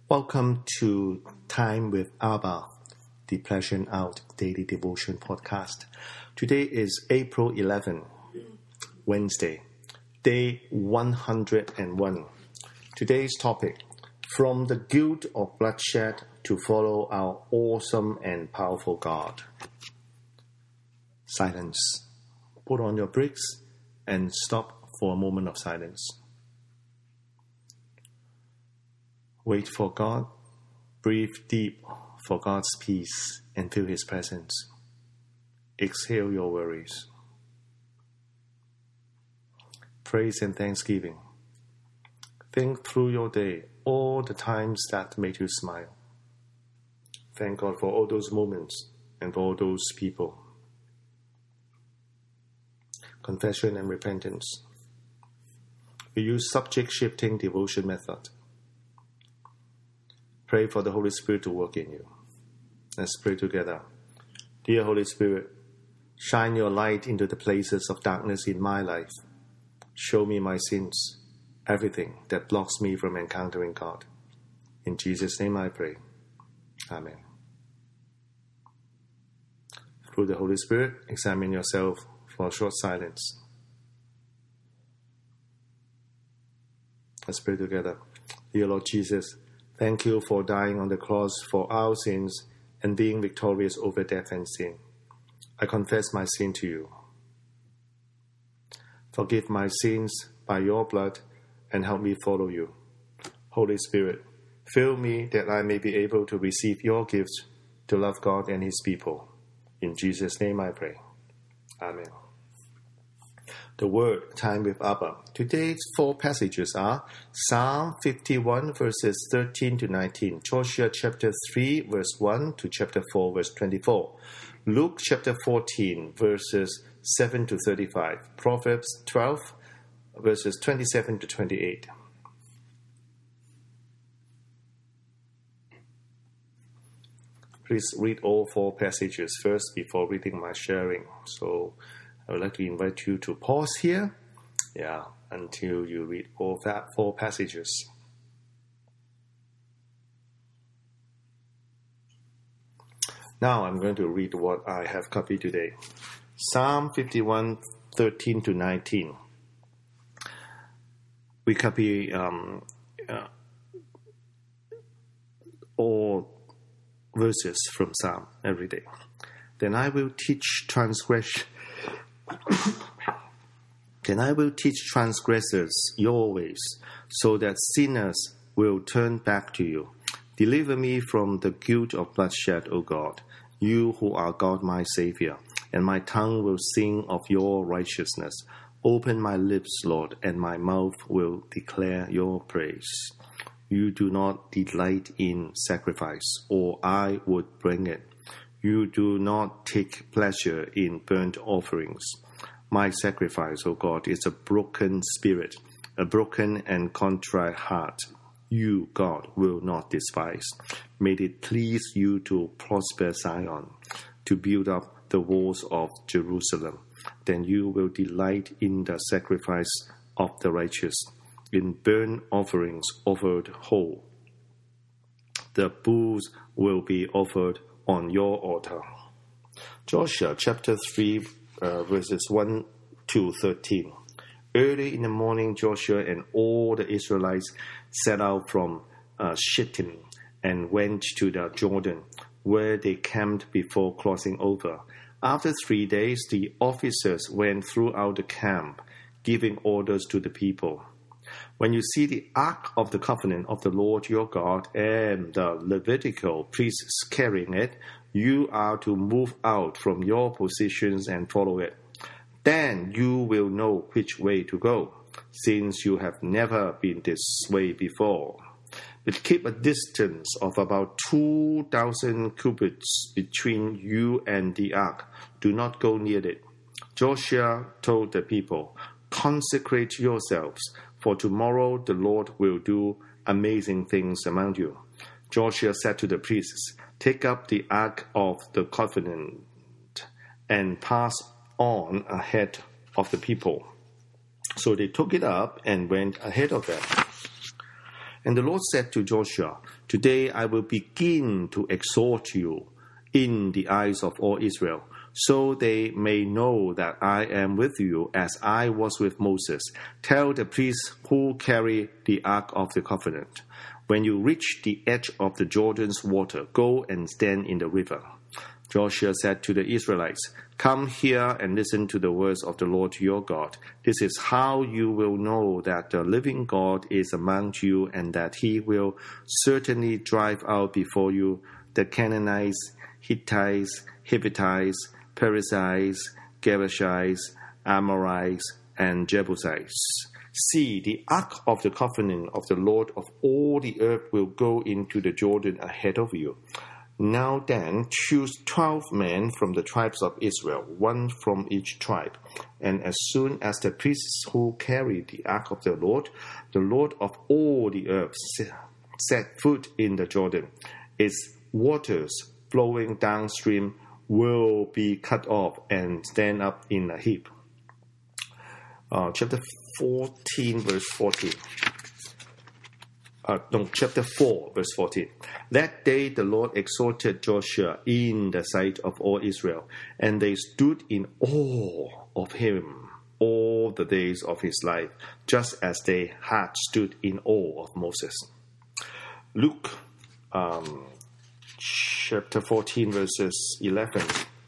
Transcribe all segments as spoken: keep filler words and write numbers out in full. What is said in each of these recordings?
Welcome to Time with Abba, the Pleasure Out Daily Devotion Podcast. Today is April eleventh, Wednesday, day one hundred one. Today's topic, From the Guilt of Bloodshed to Follow Our Awesome and Powerful God. Silence. Put on your brakes and stop for a moment of silence. Wait for God, breathe deep for God's peace and feel His presence. Exhale your worries. Praise and thanksgiving. Think through your day, all the times that made you smile. Thank God for all those moments and for all those people. Confession and repentance. We use subject-shifting devotion method. Pray for the Holy Spirit to work in you. Let's pray together. Dear Holy Spirit, shine your light into the places of darkness in my life. Show me my sins, everything that blocks me from encountering God. In Jesus' name I pray. Amen. Through the Holy Spirit, examine yourself for a short silence. Let's pray together. Dear Lord Jesus, thank you for dying on the cross for our sins and being victorious over death and sin. I confess my sin to you. Forgive my sins by your blood and help me follow you. Holy Spirit, fill me that I may be able to receive your gifts to love God and His people. In Jesus' name I pray. Amen. The Word, Time with Abba. Today's four passages are Psalm fifty-one, verses thirteen to nineteen, Joshua chapter three, verse one to chapter four, verse twenty-four, Luke chapter fourteen, verses seven to thirty-five, Proverbs twelve, verses twenty-seven to twenty-eight. Please read all four passages first before reading my sharing. So I would like to invite you to pause here, yeah, until you read all that four passages. Now I'm going to read what I have copied today. Psalm fifty-one, thirteen to nineteen. We copy um, uh, all verses from Psalm every day. Then I will teach transgression. Then I will teach transgressors your ways, so that sinners will turn back to you. Deliver me from the guilt of bloodshed, O God, you who are God my Savior, and my tongue will sing of your righteousness. Open my lips, Lord, and my mouth will declare your praise. You do not delight in sacrifice, or I would bring it. You do not take pleasure in burnt offerings. My sacrifice, O God, is a broken spirit, a broken and contrite heart. You, God, will not despise. May it please you to prosper Zion, to build up the walls of Jerusalem. Then you will delight in the sacrifice of the righteous, in burnt offerings offered whole. The bulls will be offered on your altar. Joshua chapter three, uh, verses one to thirteen. Early in the morning, Joshua and all the Israelites set out from uh, Shittim and went to the Jordan, where they camped before crossing over. After three days, the officers went throughout the camp, giving orders to the people. When you see the Ark of the Covenant of the Lord your God and the Levitical priests carrying it, you are to move out from your positions and follow it. Then you will know which way to go, since you have never been this way before. But keep a distance of about two thousand cubits between you and the ark. Do not go near it. Joshua told the people, consecrate yourselves, for tomorrow the Lord will do amazing things among you. Joshua said to the priests, take up the ark of the covenant and pass on ahead of the people. So they took it up and went ahead of them. And the Lord said to Joshua, "Today I will begin to exhort you in the eyes of all Israel, so they may know that I am with you as I was with Moses. Tell the priests who carry the Ark of the Covenant, when you reach the edge of the Jordan's water, go and stand in the river." Joshua said to the Israelites, "Come here and listen to the words of the Lord your God. This is how you will know that the living God is among you, and that he will certainly drive out before you the Canaanites, Hittites, Hittites, Perizzites, Gergeshites, Amorites, and Jebusites. See, the ark of the covenant of the Lord of all the earth will go into the Jordan ahead of you. Now then, choose twelve men from the tribes of Israel, one from each tribe. And as soon as the priests who carry the ark of the Lord, the Lord of all the earth, set foot in the Jordan, its waters flowing downstream will be cut off and stand up in a heap." Uh, chapter fourteen, verse fourteen. Uh, no, chapter four, verse fourteen. That day the Lord exhorted Joshua in the sight of all Israel, and they stood in awe of him all the days of his life, just as they had stood in awe of Moses. Luke um, chapter fourteen, verses eleven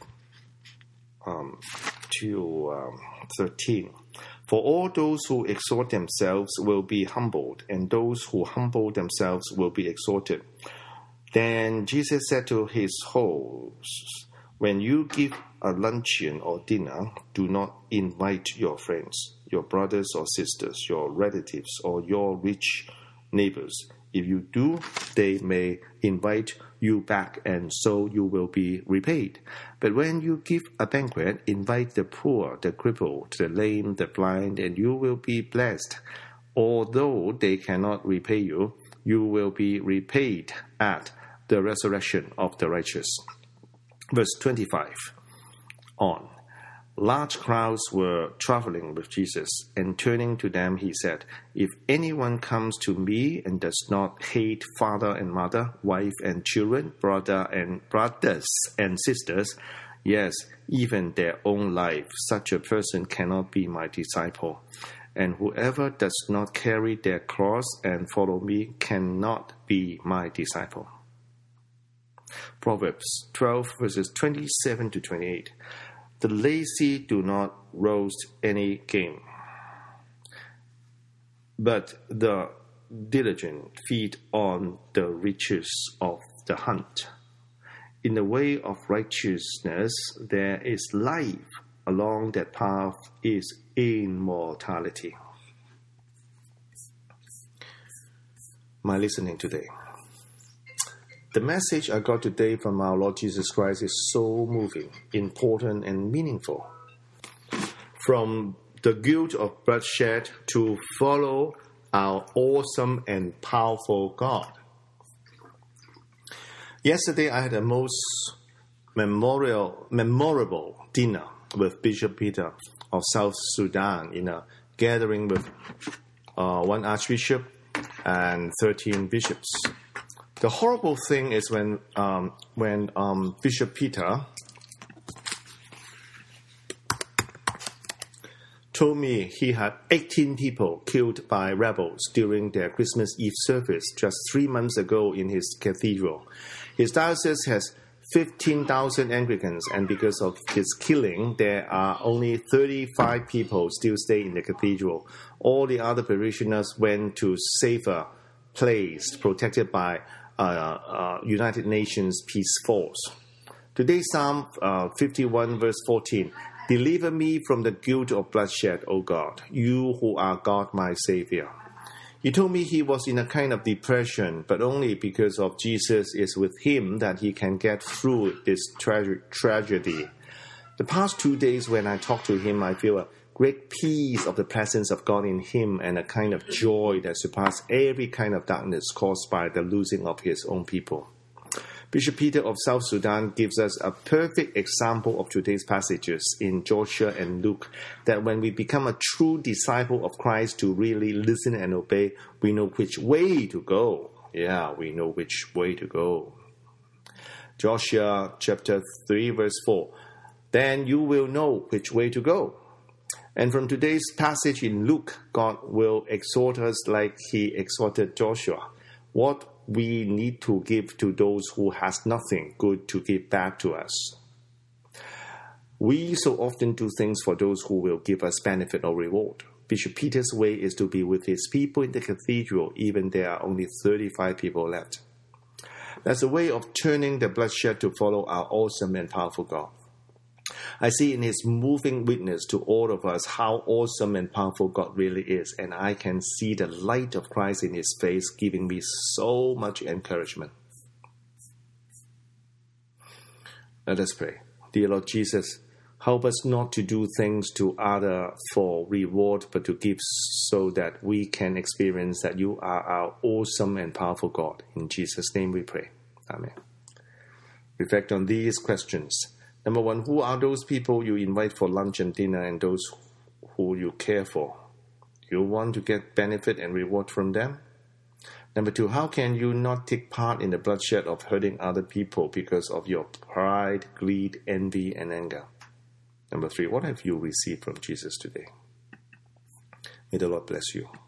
um, to um, thirteen. For all those who exhort themselves will be humbled, and those who humble themselves will be exalted. Then Jesus said to his hosts, "When you give a luncheon or dinner, do not invite your friends, your brothers or sisters, your relatives, or your rich neighbors. If you do, they may invite you back, and so you will be repaid. But when you give a banquet, invite the poor, the crippled, the lame, the blind, and you will be blessed. Although they cannot repay you, you will be repaid at the resurrection of the righteous." Verse twenty-five on. Large crowds were traveling with Jesus, and turning to them he said, "If anyone comes to me and does not hate father and mother, wife and children, brother and brothers and sisters, yes, even their own life, such a person cannot be my disciple. And whoever does not carry their cross and follow me cannot be my disciple." Proverbs twelve, verses twenty-seven to twenty-eight. The lazy do not roast any game, but the diligent feed on the riches of the hunt. In the way of righteousness there is life. Along that path is immortality. My listening today. The message I got today from our Lord Jesus Christ is so moving, important, and meaningful. From the guilt of bloodshed to follow our awesome and powerful God. Yesterday, I had a most memorial, memorable dinner with Bishop Peter of South Sudan in a gathering with uh, one archbishop and thirteen bishops. The horrible thing is when um, when um, Bishop Peter told me he had eighteen people killed by rebels during their Christmas Eve service just three months ago in his cathedral. His diocese has fifteen thousand Anglicans, and because of his killing, there are only thirty-five people still stay in the cathedral. All the other parishioners went to safer place protected by Uh, uh, United Nations Peace Force. Today's Psalm uh, fifty-one, verse fourteen. "Deliver me from the guilt of bloodshed, O God, you who are God my Savior." He told me he was in a kind of depression, but only because of Jesus is with him that he can get through this tra- tragedy. The past two days when I talk to him, I feel a great peace of the presence of God in him and a kind of joy that surpasses every kind of darkness caused by the losing of his own people. Bishop Peter of South Sudan gives us a perfect example of today's passages in Joshua and Luke, that when we become a true disciple of Christ to really listen and obey, we know which way to go. Yeah, we know which way to go. Joshua chapter three verse four. Then you will know which way to go. And from today's passage in Luke, God will exhort us like he exhorted Joshua. What we need to give to those who has nothing good to give back to us. We so often do things for those who will give us benefit or reward. Bishop Peter's way is to be with his people in the cathedral, even there are only thirty-five people left. That's a way of turning the bloodshed to follow our awesome and powerful God. I see in his moving witness to all of us how awesome and powerful God really is, and I can see the light of Christ in his face giving me so much encouragement. Let us pray. Dear Lord Jesus, help us not to do things to others for reward, but to give so that we can experience that you are our awesome and powerful God. In Jesus' name we pray. Amen. Reflect on these questions. Number one, who are those people you invite for lunch and dinner and those who you care for? You want to get benefit and reward from them? Number two, how can you not take part in the bloodshed of hurting other people because of your pride, greed, envy, and anger? Number three, what have you received from Jesus today? May the Lord bless you.